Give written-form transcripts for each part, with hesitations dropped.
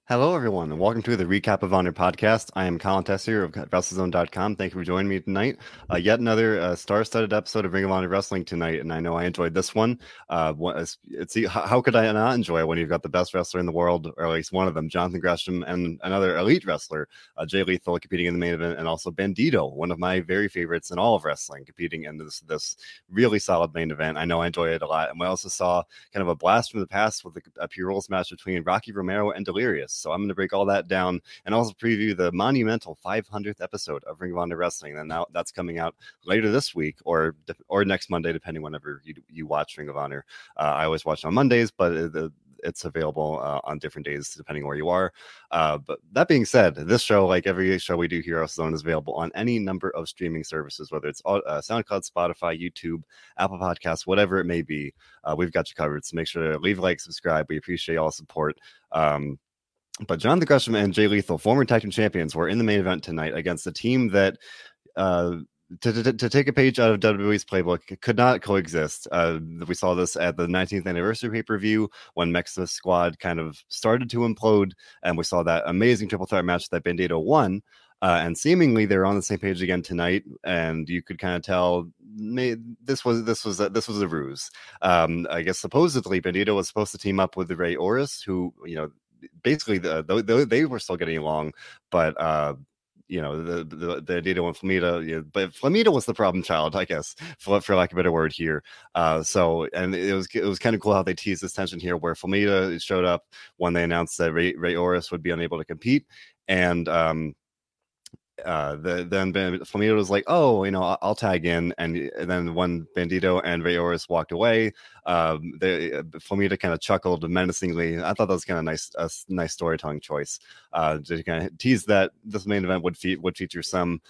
Hello, everyone, and welcome to the Recap of Honor podcast. I am Colin Tessier of WrestleZone.com. Thank you for joining me tonight. Yet another star-studded episode of Ring of Honor Wrestling tonight, and I know I enjoyed this one. How could I not enjoy it when you've got the best wrestler in the world, or at least one of them, Jonathan Gresham, and another elite wrestler, Jay Lethal, competing in the main event, and also Bandito, one of my very favorites in all of wrestling, competing in this really solid main event. I know I enjoyed it a lot, and we also saw kind of a blast from the past with a pure rules match between Rocky Romero and Delirious. So I'm going to break all that down and also preview the monumental 500th episode of Ring of Honor Wrestling. And now that's coming out later this week or next Monday, depending whenever you watch Ring of Honor. I always watch on Mondays, but it's available on different days depending where you are. But that being said, this show, like every show we do here on Zone, is available on any number of streaming services, whether it's SoundCloud, Spotify, YouTube, Apple Podcasts, whatever it may be. We've got you covered. So make sure to leave a like, subscribe. We appreciate all the support. But Jonathan Gresham and Jay Lethal, former tag team champions, were in the main event tonight against a team that, to take a page out of WWE's playbook, could not coexist. We saw this at the 19th anniversary pay-per-view when Mexico Squad kind of started to implode, and we saw that amazing triple threat match that Bandito won. And seemingly they're on the same page again tonight, and you could kind of tell this was a ruse. I guess supposedly Bandito was supposed to team up with the Rey Oris, who basically they were still getting along, but the Bandito and Flamita, but Flamita was the problem child, I guess, for lack of a better word here. And it was kind of cool how they teased this tension here, where Flamita showed up when they announced that Rey Oris would be unable to compete, and then Flamita was like, "Oh, I'll tag in," and then when Bandito and Rey Oris walked away, Flamita kind of chuckled menacingly. I thought that was kind of nice storytelling choice to kind of tease that this main event would feature some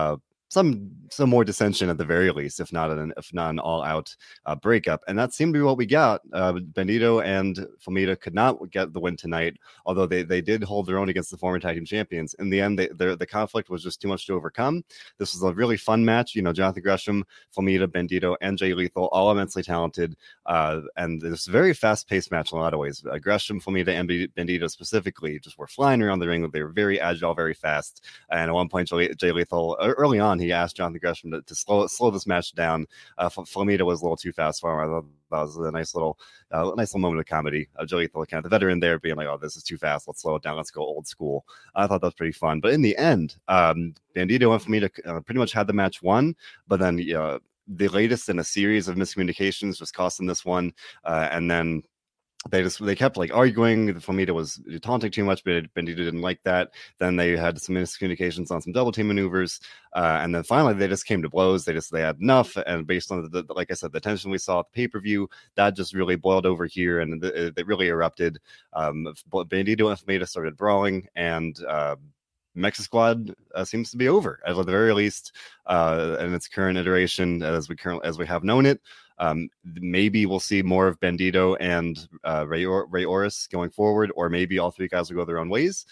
more dissension at the very least, if not an all-out breakup. And that seemed to be what we got. Bandito and Flamita could not get the win tonight, although they did hold their own against the former tag team champions. In the end, the conflict was just too much to overcome. This was a really fun match. Jonathan Gresham, Flamita, Bandito, and Jay Lethal, all immensely talented. And this very fast-paced match in a lot of ways. Gresham, Flamita, and Bandito specifically just were flying around the ring. They were very agile, very fast. And at one point, Jay Lethal, early on, he asked Jonathan Gresham to slow this match down. Flamita was a little too fast for him. I thought that was a nice little moment of comedy. Jay Lethal, kind of the veteran there, being like, "Oh, this is too fast. Let's slow it down. Let's go old school." I thought that was pretty fun. But in the end, Bandito and Flamita pretty much had the match won. But then the latest in a series of miscommunications just cost them this one. And then they kept like arguing. Flamita was taunting too much, but Bandito didn't like that. Then they had some miscommunications on some double team maneuvers, and then finally they just came to blows. They had enough, and based on like I said, the tension we saw at the pay-per-view, that just really boiled over here, and it really erupted. Bandito and Flamita started brawling, and Mexico Squad seems to be over, at the very least, in its current iteration, as we have known it. Maybe we'll see more of Bandito and Rey Oris going forward, or maybe all three guys will go their own ways.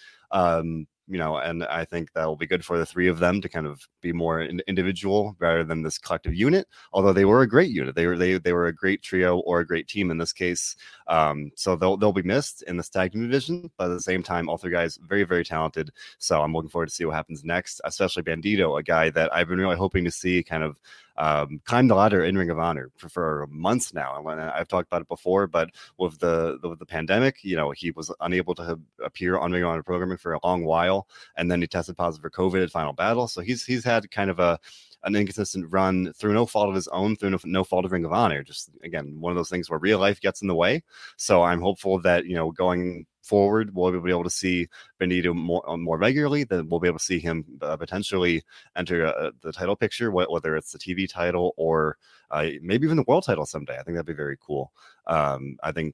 And I think that will be good for the three of them to kind of be more individual rather than this collective unit. Although they were a great unit, they were a great trio or a great team in this case. So they'll be missed in this tag team division, but at the same time, all three guys very, very talented. So I'm looking forward to see what happens next, especially Bandito, a guy that I've been really hoping to see kind of climb the ladder in Ring of Honor for months now. And when I've talked about it before, but with the pandemic, he was unable to appear on Ring of Honor programming for a long while, and then he tested positive for COVID at Final Battle. So he's had kind of an inconsistent run through no fault of his own, through no fault of Ring of Honor. Just again, one of those things where real life gets in the way. So I'm hopeful that going forward, we'll be able to see Bandito more regularly. Then we'll be able to see him potentially enter the title picture, whether it's the TV title or maybe even the world title someday. I think that'd be very cool. I think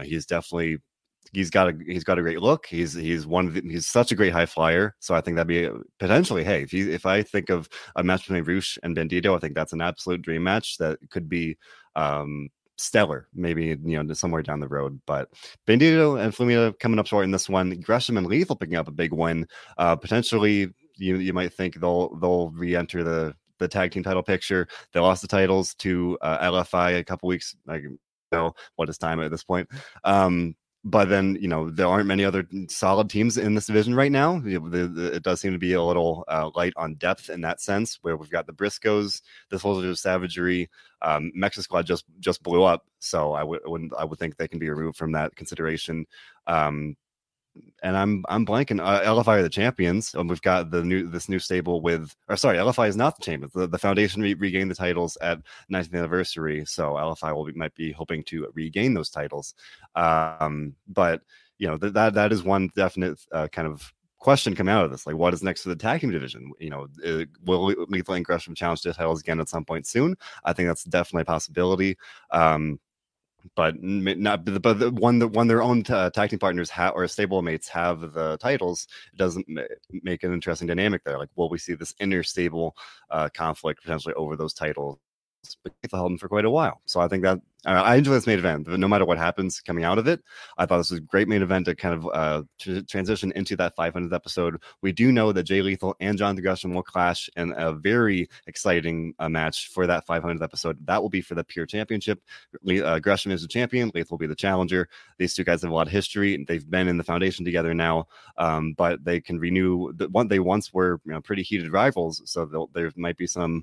he's got a great look. He's such a great high flyer. So I think that'd be potentially, hey, if I think of a match between Rush and Bandito, I think that's an absolute dream match that could be stellar, maybe somewhere down the road. But Bandito and Flamita coming up short in this one. Gresham and Lethal picking up a big win. Potentially, you might think they'll re-enter the tag team title picture. They lost the titles to LFI a couple weeks. What is time at this point? But then, there aren't many other solid teams in this division right now. It does seem to be a little light on depth in that sense, where we've got the Briscoes, the Soldiers of Savagery. Mecha Squad just blew up, so I would think they can be removed from that consideration. And I'm blanking. LFI are the champions, and we've got this new stable LFI is not the champions. The Foundation regained the titles at 19th anniversary, so LFI might be hoping to regain those titles. But that is one definite kind of question coming out of this. Like, what is next for the tag team division? Will Lethal and Gresham challenge the titles again at some point soon? I think that's definitely a possibility. But when their own tag team partners or stable mates have the titles, it doesn't make an interesting dynamic there. Like, will we see this inner stable conflict potentially over those titles? But held them for quite a while. So I think that I enjoy this main event. No matter what happens coming out of it, I thought this was a great main event to kind of transition into that 500th episode. We do know that Jay Lethal and Jonathan Gresham will clash in a very exciting match for that 500th episode. That will be for the Pure Championship. Gresham is the champion. Lethal will be the challenger. These two guys have a lot of history. They've been in the Foundation together now, but they can renew. They once were pretty heated rivals, so there might be some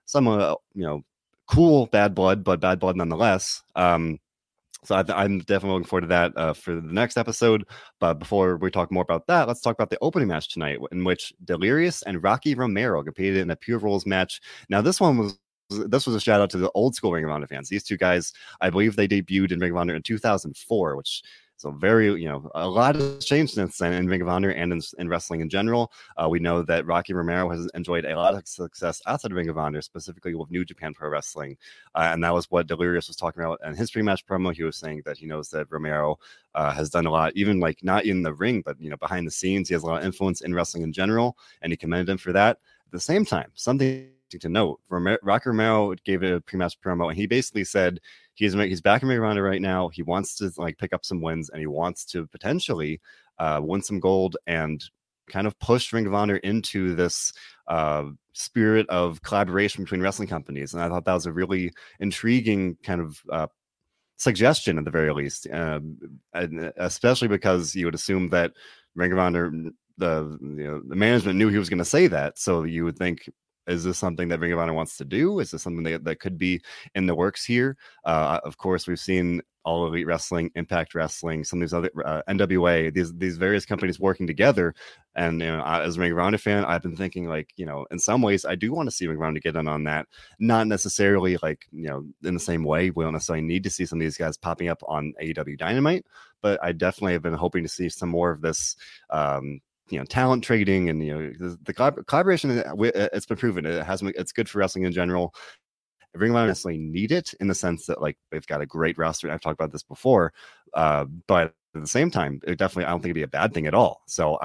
cool bad blood, but bad blood nonetheless. So I'm definitely looking forward to that for the next episode. But before we talk more about that, let's talk about the opening match tonight, in which Delirious and Rocky Romero competed in a Pure Rules match. Now, this was a shout out to the old school Ring of Honor fans. These two guys, I believe they debuted in Ring of Honor in 2004, which so very, a lot has changed since then in Ring of Honor and in wrestling in general. We know that Rocky Romero has enjoyed a lot of success outside of Ring of Honor, specifically with New Japan Pro Wrestling. And that was what Delirious was talking about in his pre-match promo. He was saying that he knows that Romero has done a lot, even like not in the ring, but, behind the scenes. He has a lot of influence in wrestling in general, and he commended him for that. At the same time, something to note, Rocky Romero gave a pre-match promo, and he basically said he's back in Ring of Honor right now. He wants to pick up some wins, and he wants to potentially win some gold and kind of push Ring of Honor into this spirit of collaboration between wrestling companies. And I thought that was a really intriguing kind of suggestion, at the very least, and especially because you would assume that Ring of Honor, the management knew he was going to say that, so you would think, is this something that Ring of Honor wants to do? Is this something that could be in the works here? Of course, we've seen All Elite Wrestling, Impact Wrestling, some of these other NWA, these various companies working together. And as a Ring of Honor fan, I've been thinking, in some ways, I do want to see Ring of Honor get in on that. Not necessarily in the same way. We don't necessarily need to see some of these guys popping up on AEW Dynamite, but I definitely have been hoping to see some more of this. Talent trading and the collaboration. It's been proven it's good for wrestling in general. Ring of Honor necessarily need it in the sense that they've got a great roster. I've talked about this before, but at the same time, I don't think it'd be a bad thing at all. So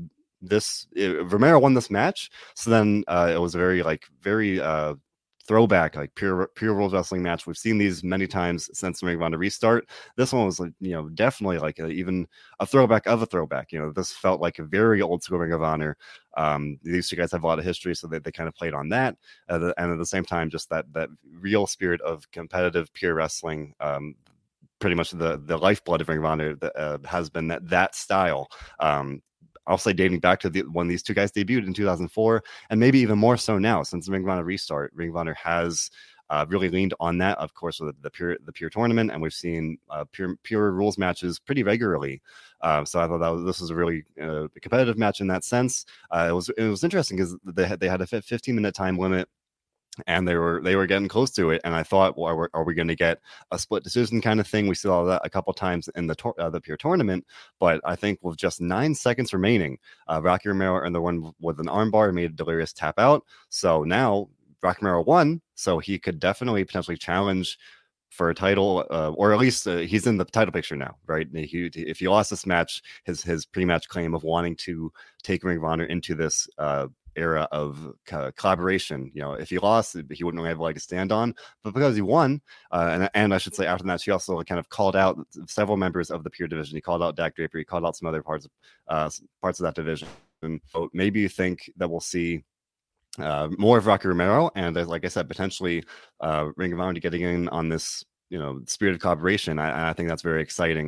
Romero won this match. So then it was a very throwback, pure World Wrestling match. We've seen these many times since the Ring of Honor restart. This one was definitely even a throwback of a throwback. This felt like a very old school Ring of Honor. These two guys have a lot of history, so they kind of played on that, and at the same time, just that real spirit of competitive pure wrestling. Pretty much the lifeblood of Ring of Honor has been that style. I'll say dating back to when these two guys debuted in 2004, and maybe even more so now since the Ring of Honor restart. Ring of Honor has really leaned on that, of course, with the pure tournament, and we've seen pure rules matches pretty regularly. So I thought this was a really competitive match in that sense. It was interesting because they had a 15-minute time limit. And they were getting close to it, and I thought, well, are we going to get a split decision kind of thing? We saw that a couple times in the pure tournament, but I think with just 9 seconds remaining, Rocky Romero and the one with an armbar made Delirious tap out. So now Rocky Romero won, so he could definitely potentially challenge for a title, or at least he's in the title picture now, right? If he lost this match, his pre-match claim of wanting to take Ring of Honor into this era of collaboration, if he lost, he wouldn't really have a leg to stand on. But because he won, and I should say after that, he also kind of called out several members of the Pure division. He called out Dak Draper. He called out some other parts of that division. And so maybe you think that we'll see more of Rocky Romero, and like I said, potentially Ring of Honor getting in on this, spirited collaboration. I think that's very exciting.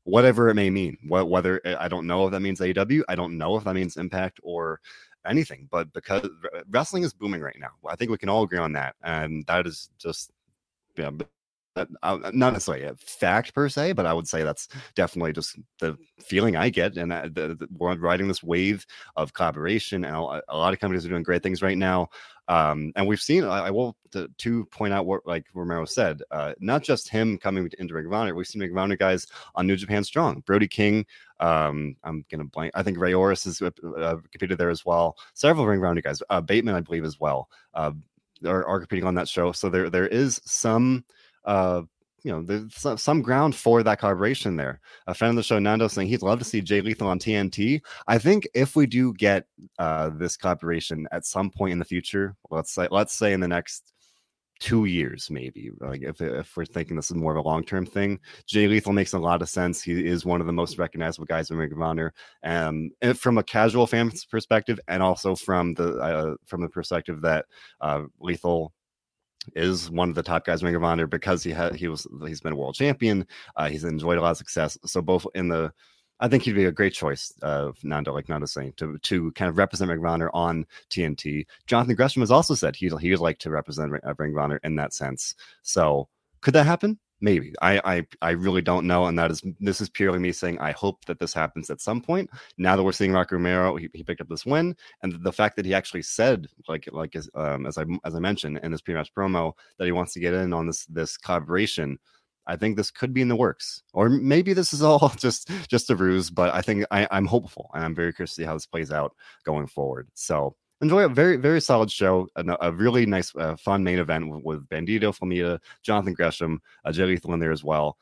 whatever it may mean. Whether I don't know if that means AEW, I don't know if that means Impact or anything, but because wrestling is booming right now, I think we can all agree on that, and that is just yeah. Not necessarily a fact per se, but I would say that's definitely just the feeling I get. And we're riding this wave of collaboration, and a lot of companies are doing great things right now. And we've seen, I will to point out what, like Romero said, not just him coming into Ring of Honor, we've seen Ring of Honor guys on New Japan Strong. Brody King, I'm gonna blank. I think Ray Orris has competed there as well. Several Ring of Honor guys, Bateman, I believe, as well, are competing on that show. So there is some. There's some ground for that collaboration there. A friend of the show, Nando, saying he'd love to see Jay Lethal on TNT. I think if we do get this collaboration at some point in the future, let's say in the next 2 years, maybe, like if we're thinking this is more of a long-term thing, Jay Lethal makes a lot of sense. He is one of the most recognizable guys in Ring of Honor, and from a casual fan perspective, and also from the perspective that Lethal is one of the top guys in Ring of Honor because he's been a world champion. He's enjoyed a lot of success. So both I think he'd be a great choice, Nando, like Nando's saying, to kind of represent Ring of Honor on TNT. Jonathan Gresham has also said he'd like to represent Ring of Honor in that sense. So could that happen? Maybe. I really don't know, and this is purely me saying I hope that this happens at some point. Now that we're seeing Rocky Romero, he picked up this win, and the fact that he actually said, as I mentioned in this pre-match promo, that he wants to get in on this collaboration. I think this could be in the works, or maybe this is all just a ruse. But I think I'm hopeful, and I'm very curious to see how this plays out going forward. So. Enjoy a very, very solid show, a really nice, fun main event with Bandito, Flamita, Jonathan Gresham, Jay Lethal in there as well.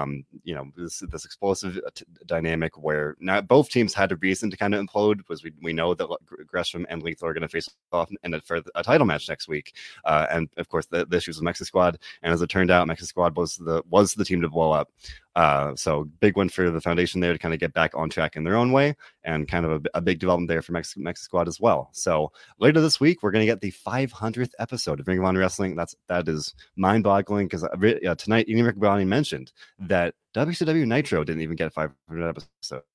This explosive dynamic where now both teams had a reason to kind of implode, because we know that Gresham and Lethal are going to face off for a title match next week, and of course the issues with Mexico Squad, and as it turned out, Mexico Squad was the team to blow up. So big win for the Foundation there to kind of get back on track in their own way, and kind of a big development there for Mexico Squad as well. So later this week, we're going to get the 500th episode of Ring of Honor Wrestling. That is mind-boggling, because tonight, Ian Riccaboni mentioned that WCW Nitro didn't even get 500 episodes.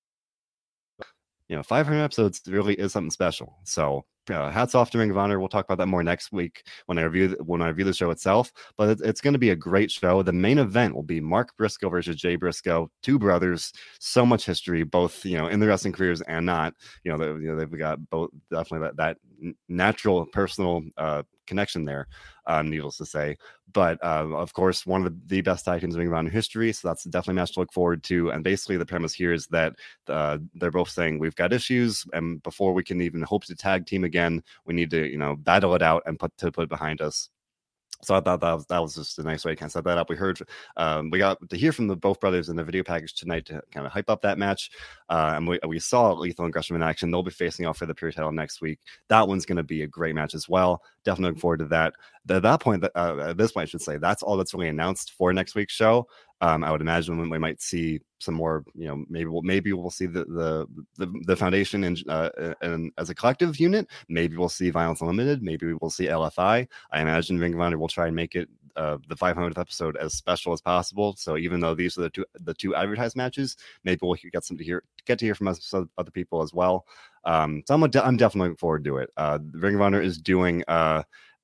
500 episodes really is something special. So hats off to Ring of Honor. We'll talk about that more next week when I review the show itself. But it's going to be a great show. The main event will be Mark Briscoe versus Jay Briscoe, two brothers. So much history, both in their wrestling careers and not. They've got both definitely that natural personal connection there, needless to say. But of course, one of the best tag teams in Ring of Honor history, so that's definitely a match to look forward to. And basically the premise here is that they're both saying we've got issues, and before we can even hope to tag team again, we need to battle it out and put it behind us. So I thought that was just a nice way to kind of set that up. We got to hear from both brothers in the video package tonight to kind of hype up that match. And we saw Lethal and Gresham in action. They'll be facing off for the Pure title next week. That one's going to be a great match as well. Definitely looking forward to that. At this point, I should say, that's all that's really announced for next week's show. I would imagine we might see some more, maybe we'll see the Foundation and as a collective unit. Maybe we'll see Violence Unlimited. Maybe we will see LFI. I imagine Ring of Honor will try and make it the 500th episode as special as possible. So even though these are the two advertised matches, maybe we'll get to hear from other people as well. So I'm definitely looking forward to it. Ring of Honor is doing a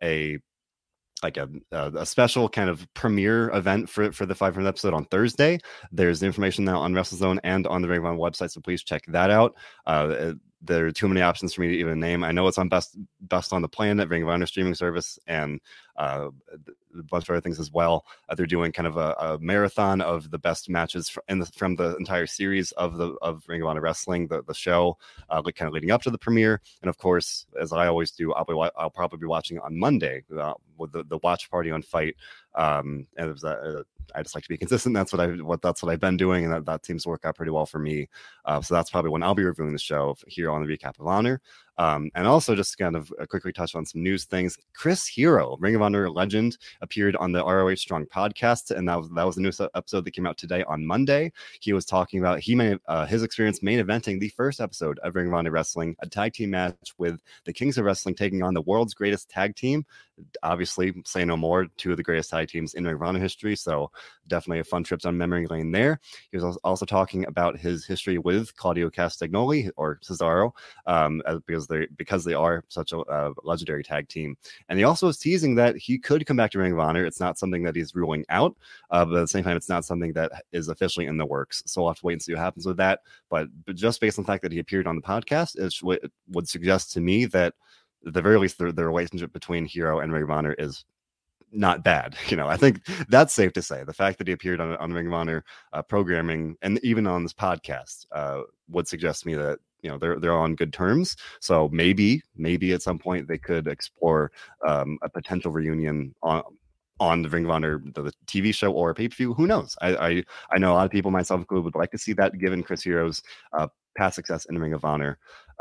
special kind of premiere event for the 500th episode on Thursday. There's information now on WrestleZone and on the Ring of Honor website, so please check that out. There are too many options for me to even name. I know it's on Best on the Planet, Ring of Honor streaming service, and a bunch of other things as well. They're doing kind of a marathon of the best matches from the entire series of Ring of Honor Wrestling, the show, kind of leading up to the premiere. And of course, as I always do, I'll probably be watching on Monday with the watch party on Fight. And it was I just like to be consistent. That's what I've been doing, and that seems to work out pretty well for me. So that's probably when I'll be reviewing the show here on the Recap of Honor. And also just kind of quickly touch on some news things. Chris Hero, Ring of Honor legend, appeared on the ROH Strong podcast, and that was the newest episode that came out today on Monday. He was talking about his experience main eventing the first episode of Ring of Honor Wrestling, a tag team match with the Kings of Wrestling taking on the world's greatest tag team. Obviously, say no more, two of the greatest tag teams in Ring of Honor history. So definitely a fun trip down memory lane there. He was also talking about his history with Claudio Castagnoli or Cesaro, because they are such a legendary tag team. And he also was teasing that he could come back to Ring of Honor. It's not something that he's ruling out, but at the same time, it's not something that is officially in the works. So we'll have to wait and see what happens with that. But just based on the fact that he appeared on the podcast, it would suggest to me that at the very least, the relationship between Hero and Ring of Honor is not bad. I think that's safe to say. The fact that he appeared on Ring of Honor programming and even on this podcast would suggest to me that they're on good terms. So maybe at some point they could explore a potential reunion on the Ring of Honor, the TV show or a pay-per-view. Who knows? I know a lot of people, myself included, would like to see that given Chris Hero's past success in Ring of Honor.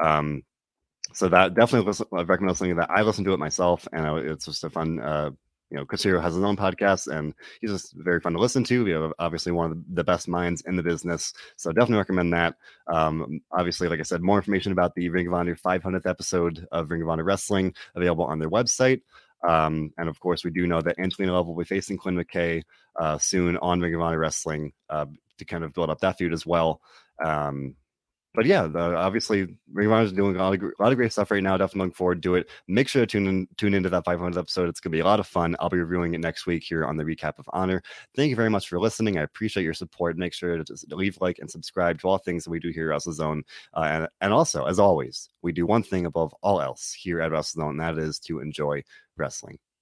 So that definitely I recommend listening to that. I listen to it myself, and it's just a fun. Chris Hero has his own podcast, and he's just very fun to listen to. Obviously one of the best minds in the business, so definitely recommend that. Obviously, like I said, more information about the Ring of Honor 500th episode of Ring of Honor Wrestling available on their website. And of course, we do know that Angelina Love will be facing Quinn McKay soon on Ring of Honor Wrestling to kind of build up that feud as well. But yeah, obviously, Ring of Honor is doing a lot of great stuff right now. Definitely looking forward to it. Make sure to tune into that 500th episode. It's going to be a lot of fun. I'll be reviewing it next week here on the Recap of Honor. Thank you very much for listening. I appreciate your support. Make sure to just leave a like and subscribe to all things that we do here at WrestleZone. And also, as always, we do one thing above all else here at WrestleZone, and that is to enjoy wrestling.